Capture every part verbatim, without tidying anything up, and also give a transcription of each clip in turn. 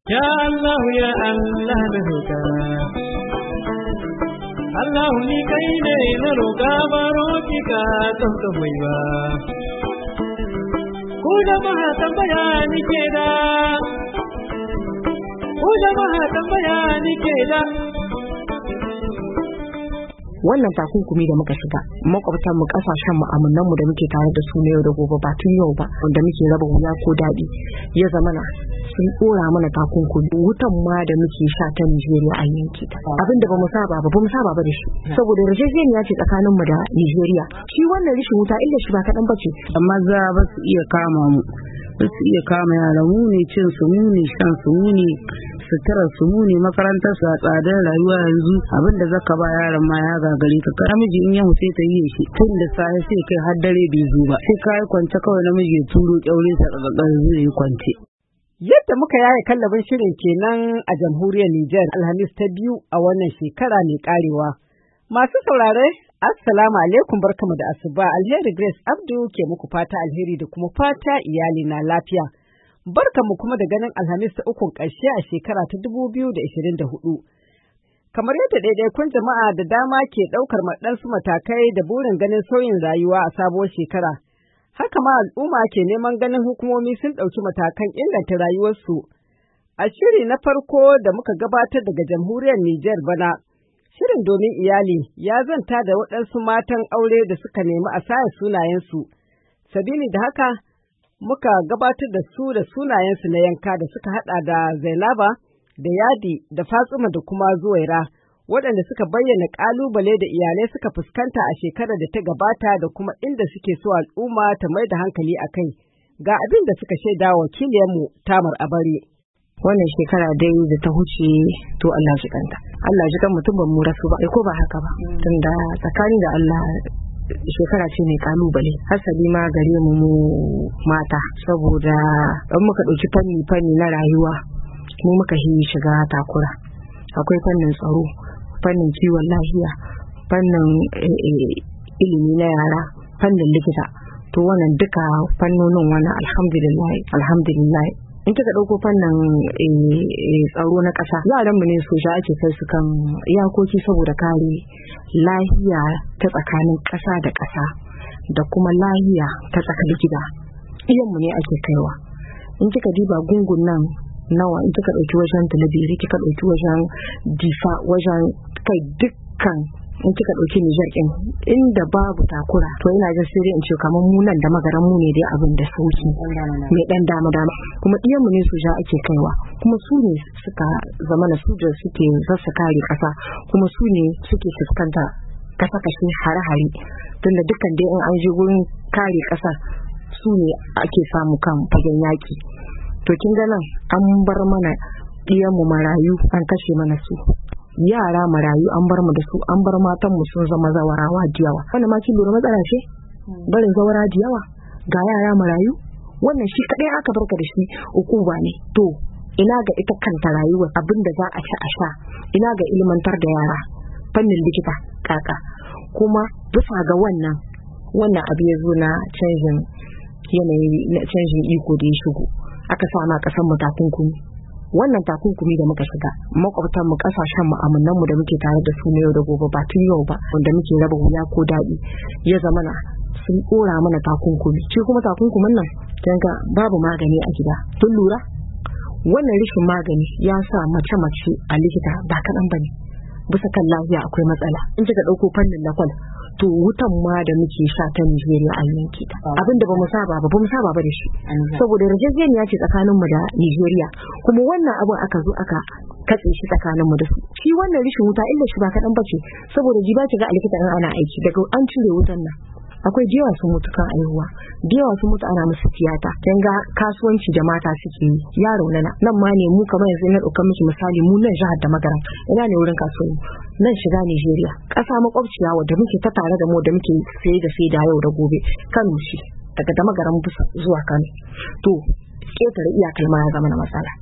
Ya Allah ya Allah na roƙa Allah ni kai ne na roƙa baro ki ka don ka mai ba ku jama'a tambaya ni ke da ku jama'a tambaya ni ke da. Wannan takunkumi da muka shiga makwabtan mu kasashen mu amannan mu da muke tare da su ne yau da gobe ba tun yau ba wanda muke raba wuya ko dadi ya zamana sun dora mana takunkumi wutan ma da muke sha ta Nigeria a yanki ta abinda bamu saba ba bamu saba ba da shi saboda yarjejeniya ce tsakanin mu da Nigeria shi wannan rishin wuta illa shi ba kadan bace amma za ba su iya kama mu ba su iya kama yara mu ne cin su mu ne shan su mu ne suturar su mu ne makarantar su a tsadar rayuwa yanzu abinda zaka ba yaran ma ya gagare ka namiji in ya sai ta yi shi tun da sai sai kai har dare bai zo ba sai kai kwance kawai namiji ya turo kyaure ta gaggar zai kwance. Yadda muka yaye kallabin shirin kenan a jamhuriyar Nijar Alhamis ta biyu a wannan shekara mai karewa. Masu saurare, Assalamu alaikum barkamu da asuba Alheri Grace Abdu ke muku fata alheri da kuma fata iyali na lafiya. Barkamu kuma da ganin Alhamis ta ukun ƙarshe a shekara ta dubu biyu da ashirin da hudu. Kamar yadda ɗaiɗaikun jama'a da dama ke ɗaukar maɗansu matakai da burin ganin sauyin rayuwa a sabuwar shekara. Haka ma al'umma ke neman ganin hukumomi sun ɗauki matakan inganta rayuwarsu. A shiri na farko da muka gabatar daga jamhuriyar Nijar bana, shirin domin iyali ya zanta da waɗansu matan aure da suka nemi a saya sunayensu. Sabili da haka, muka gabatar da su da sunayensu na yanka da suka haɗa da Zainaba, da Yadi, da Fatsuma da kuma Zuwaira. Waɗanda suka bayyana ƙalubale da iyalai suka fuskanta a shekarar da ta gabata da kuma inda suke so al'umma ta mai da hankali a kai. Ga abin da suka shaida wakiliyarmu Tamar Abari. Wannan shekara dai da ta huce to Allah ji kanta. Allah ji kan mutum ban mu rasu ba, ko ba haka ba. Tunda tsakani da Allah shekara ce mai kalubale. Hasali ma gare mu mu mata saboda in muka ɗauki fanni fanni na rayuwa mu muka yi shiga takura. Akwai fannin tsaro, fannin kiwon lafiya, fannin ilimi na yara, fannin likita. To wannan duka fannonin wannan alhamdulillah alhamdulillah. In kika dauko fannin tsaro na ƙasa, yaran mu ne soja ake kai su kan iyakoki saboda kare lafiya ta tsakanin ƙasa da ƙasa da kuma lafiya ta tsakar gida. Iyan mu ne ake kaiwa. In kika diba gungun nan nawa in kika dauki wajen talabiri kika dauki wajen difa wajen kai dukkan in kika dauki Niger din inda babu takura to ina jin sai in ce kamar mu nan da magaran mu ne dai abin da sauki mai dan dama dama kuma iyan mu ne su ja ake kaiwa kuma su ne suka zama na su da suke zasa kare kasa kuma su ne suke fuskanta kasa kashin hare-hare tunda dukkan dai in an je gurin kare kasa su ne ake samu kan fagen yaki. To kin ga nan an bar mana iyanmu marayu an kashe mana su. Yara marayu an bar mu da su, an bar matan mu sun zama zawarawa diyawa. Wannan ma kin lura matsala ce? Barin zawara diyawa ga yara marayu? Wannan shi kadai aka barka da shi ukuba ne. To ina ga ita kanta rayuwar abinda za a ci a sha, ina ga ilmantar da yara, fannin likita kaka. Kuma bisa ga wannan wannan abu ya zo na canjin yanayi na canjin iko da ya shigo. Aka sa ma kasan mu takunkumi wannan takunkumi da muka shiga makwabtan mu kasashen mu amannan mu da muke tare da su ne yau da gobe ba tun yau ba wanda muke raba wuya ko dadi ya zamana sun dora mana takunkumi shi kuma takunkumin nan kinga babu magani a gida tun lura wannan rishin magani ya sa mace mace a likita ba kadan bane bisa kan lafiya akwai matsala in kika dauko fannin lakwal to wutan ma da muke sha ta Nigeria a yanki ta abinda bamu saba ba bamu saba ba da shi saboda yarjejeniya ce tsakanin mu da Nigeria kuma wannan abin aka zo aka katse shi tsakanin mu da su shi wannan rishin wuta illa shi ba kadan bace saboda ji ba ki ga likita in ana aiki daga an cire wutan nan akwai jiyawa sun mutu kan aihuwa jiyawa sun mutu ana musu tiyata kin ga kasuwanci da mata suke yi yaro nana nan ma ne mu kamar yanzu na dauka miki misali mu nan jihar da magaran ina ne wurin kasuwanci nan shiga Nigeria kasa makwabciya wadda muke ta tare da mu da muke sai da sai da yau da gobe Kano shi daga da magaran zuwa Kano to ketare iyakar ma ya zama na matsala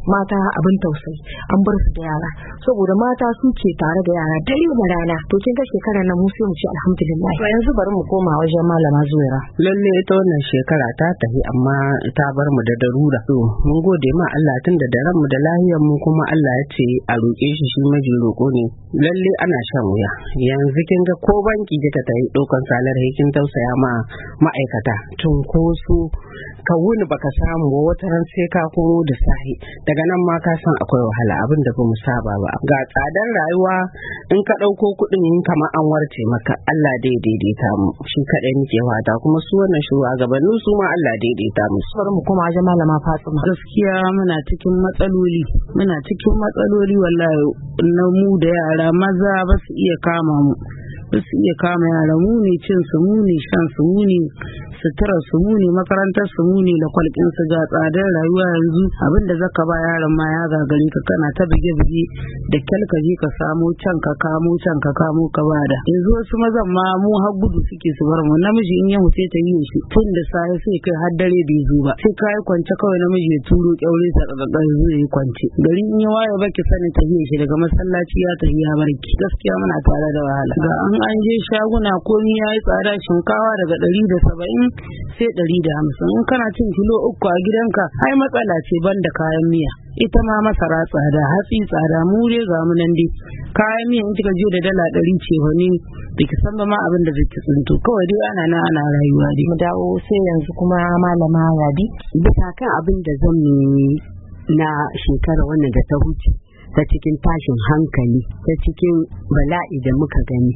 mata abin tausayi an bar su da yara saboda mata su ke tare da yara dare da rana to kin ga shekarar nan mu sai mu ce alhamdulillah. To yanzu bari mu koma wajen malama Zuwaira. Lalle ita wannan shekara ta tafi amma ta bar mu da darura. To mun gode ma Allah tun da daren mu da lahiyar mu kuma Allah ya ce a roƙe shi shi maji roƙo ne. Lalle ana shan wuya. Yanzu kin ga ko banki kika tayi dokan salar kin tausaya ma ma'aikata. Tun ko su ka wuni baka samu ba wata ran sai ka komo da sahi daga nan ma ka san akwai wahala abin da bamu saba ba ga tsadar rayuwa in ka dauko kudin kamar an warce maka Allah dai daidaita mu shi kadai muke wata kuma su wannan shugabannin su ma Allah daidaita mu. Bari mu koma wajen malama Fatima. Gaskiya muna cikin matsaloli muna cikin matsaloli wallahi na mu da yara maza ba su iya kama mu ba su iya kama yara mu ne cin su mu ne shan su mu ne suturar su mu ne makarantar su mu ne da kwalkin su ga tsadar rayuwa yanzu abinda zaka ba yaron ma ya gagari ka kana ta bige bige da kyalka je ka samu can ka kamo can ka kamo ka bada yanzu wasu mazan ma mu har gudu suke su bar mu namiji in ya huce ta yi shi tun da sai sai kai har dare bai zo ba sai kai kwance kawai namiji ya turo kyaure sa daga zai yi kwance gari in ya waye baki sanin ta yi shi daga masallaci ya tafi ya barki gaskiya muna tare da wahala ga an an je shaguna komai yayi tsada shinkawa daga ɗari da saba'in sai ɗari da hamsin in kana cin kilo uku a gidanka ai matsala ce banda kayan miya ita ma masara tsada hatsi tsada mu dai ga mu nan dai kayan miya in kika je da dala ɗari ce wani biki san ba ma abin da zai tsinto kawai dai ana nan ana rayuwa dai. Mu dawo sai yanzu kuma malama Rabi bisa kan abin da zan yi na shekara wannan da ta huce ta cikin tashin hankali ta cikin bala'i da muka gani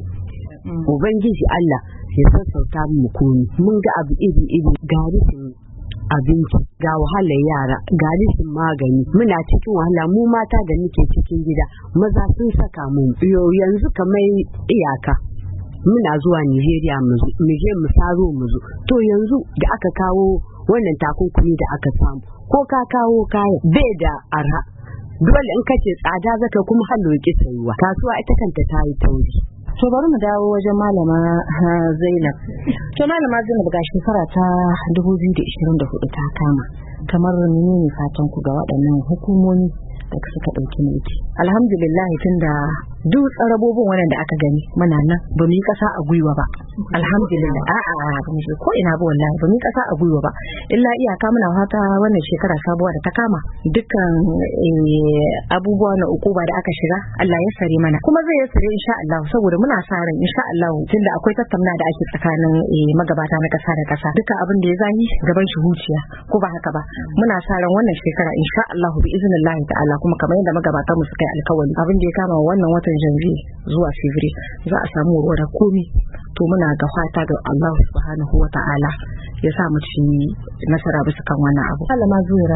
Ubangiji Allah ya sassauta mu komi mun ga abu iri iri ga rufin abinci ga wahalar yara ga rufin magani muna cikin wahala mu mata da muke cikin gida maza sun saka mu yanzu kamar iyaka muna zuwa Nigeria mu je mu saro mu zo to yanzu da aka kawo wannan takunkumi da aka samu ko ka kawo kaya bai da arha dole in kace tsada zaka kuma halloki sayuwa kasuwa ita kanta ta yi tauri. To bari mu dawo wajen malama Zainab. To malama Zainab ga shekara ta dubu biyu da ishirin da hudu ta kama. Kamar menene fatan ku ga waɗannan hukumomi da suka ɗauki mulki? Alhamdulillah tunda duk tsarabobin wannan da aka gani muna nan ba mu yi ƙasa a gwiwa ba. Alhamdulillah a'a ba mu ko ina ba wallahi ba mu yi ƙasa a gwiwa ba. Illa iyaka muna fata wannan shekara sabuwa da ta kama dukkan abubuwa na ukuba da aka shiga Allah ya sare mana kuma zai ya sare insha Allah saboda muna sa ran insha Allah tunda akwai tattauna da ake tsakanin magabata na ƙasa da ƙasa dukkan abin da ya zani gaban shi huciya ko ba haka ba muna sa ran wannan shekara insha Allah bi iznillahi ta'ala kuma kamar yadda magabatan mu suka yi alkawari abin da ya kama wannan watan Janvier zuwa February za a samu ruwa da komi to muna ga fata ga Allah subhanahu wa ta'ala ya sa mu ci nasara bisa kan wannan abu. Malama Zuwaira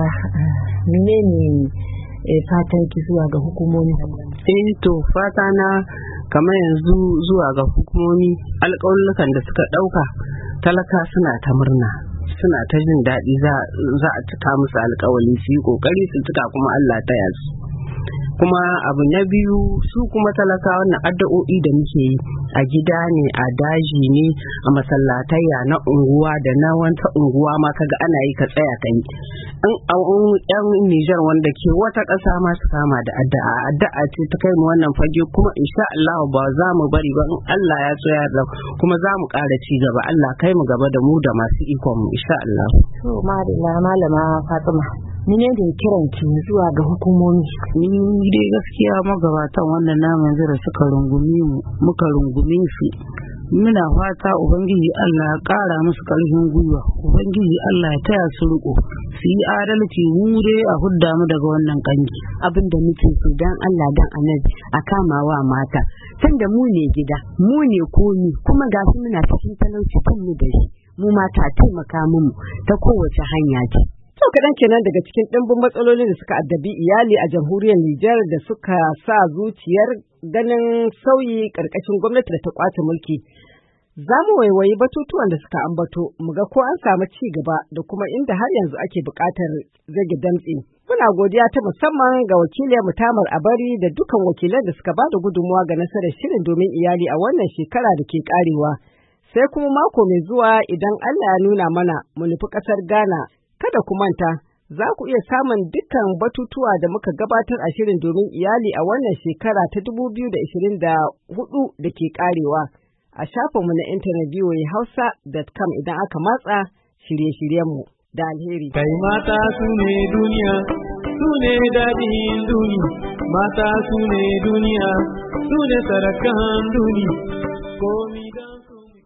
menene fatan ki zuwa ga hukumomi? Eh to fata na kamar yanzu zuwa ga hukumomi alƙawullukan da suka ɗauka talaka suna ta murna suna ta jin daɗi za a cika musu alƙawali su yi ƙoƙari su cika kuma Allah ta yasu. Kuma abu na biyu su kuma talaka wannan addu'o'i da muke yi a gida ne a daji ne a masallatayya na unguwa da na wata unguwa ma kaga ana yi ka tsaya kai in yan Nijar wanda ke wata ƙasa ma su kama da addu'a addu'a ce ta kai mu wannan fage kuma insha Allah ba za mu bari ba in Allah ya so ya yarda kuma za mu ƙara ci gaba Allah kai mu gaba da mu da masu ikon mu insha Allah. To malama Fatima Mine da kiran ki zuwa ga hukumomi? Ni dai gaskiya magabatan wannan namun zira suka rungume mu, muka rungume su. Muna fata Ubangiji Allah ya ƙara musu ƙarfin gwiwa, Ubangiji Allah ya taya su riko, su yi adalci mu dai a hudda mu daga wannan kanki. Abin da muke so dan Allah dan Annabi a kamawa mata, tunda mu ne gida, mu ne komi, kuma ga su muna cikin talauci kan mu da shi, mu mata taimaka mu ta kowace hanya ce. Sau kaɗan kenan daga cikin ɗimbin matsalolin da suka addabi iyali a jamhuriyar Nijar da suka sa zuciyar ganin sauyi ƙarƙashin gwamnati da ta ƙwace mulki. Za mu waiwayi batutuwan da suka ambato, mu ga ko an samu ci gaba da kuma inda har yanzu ake buƙatar zage damtse. Muna godiya ta musamman ga wakiliyar Mutamar Abari da dukan wakilan da suka ba da gudunmawa ga nasarar shirin domin iyali a wannan shekara da ke ƙarewa. Sai kuma mako mai zuwa idan Allah ya nuna mana mu nufi ƙasar Ghana. Kada ku manta, Za ku iya samun dukkan batutuwa da muka gabatar a shirin domin iyali a wannan shekara ta dubu biyu da ashirin da hudu da ke karewa a shafinmu na intanet v o a hausa dot com idan aka matsa shirye-shiryenmu da alheri. Kai mata su ne duniya, su ne daɗin duniya, mata su ne duniya, su ne sarakan duniya. Komi da